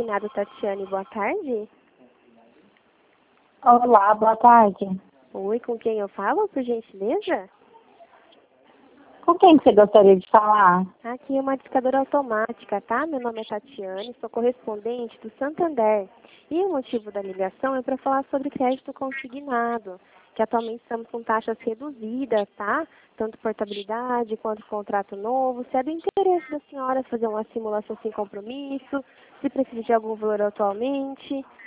consignado, Tatiane, boa tarde. Olá, boa tarde. Oi, com quem eu falo, por gentileza? Com quem que você gostaria de falar? Aqui é uma discadora automática, tá? Meu nome é Tatiane, sou correspondente do Santander. E o motivo da ligação é para falar sobre crédito consignado, que atualmente estamos com taxas reduzidas, tá? Tanto portabilidade quanto contrato novo. Se é do interesse da senhora fazer uma simulação sem compromisso, se precisa de algum valor atualmente.